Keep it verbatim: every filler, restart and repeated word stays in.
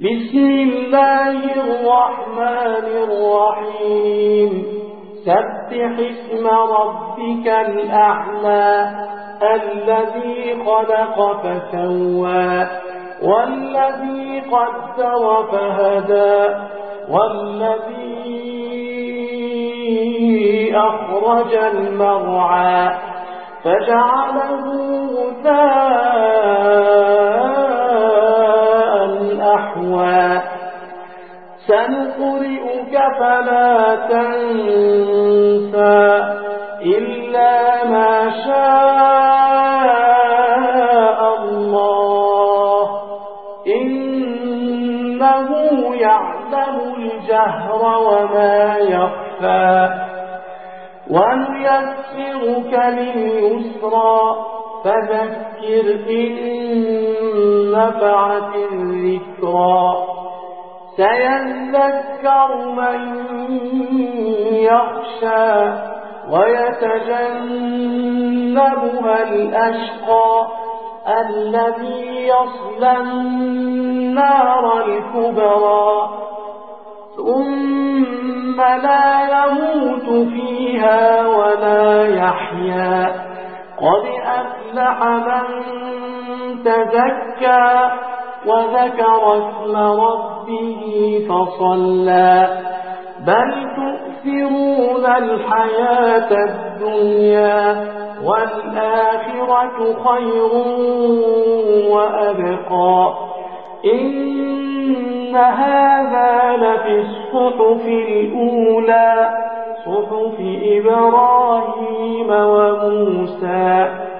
بسم الله الرحمن الرحيم سبح اسم ربك الأعلى الذي خلق فسوى والذي قدر فهدى والذي أخرج المرعى فجعله غثاء أحوى سنقرئك فلا تنسى إلا ما شاء الله إنه يعلم الجهر وما يخفى ونيسرك لليسرى فذكر إن نفعت الذكرى سيذكر من يخشى ويتجنبها الأشقى الذي يصلى النار الكبرى ثم لا يموت فيها ولا يحيا قد أفلح من تزكى وذكر اسم ربه فصلى بل تؤثرون الحياة الدنيا والآخرة خير وأبقى إن هذا لفي الصحف الأولى صحف إبراهيم وموسى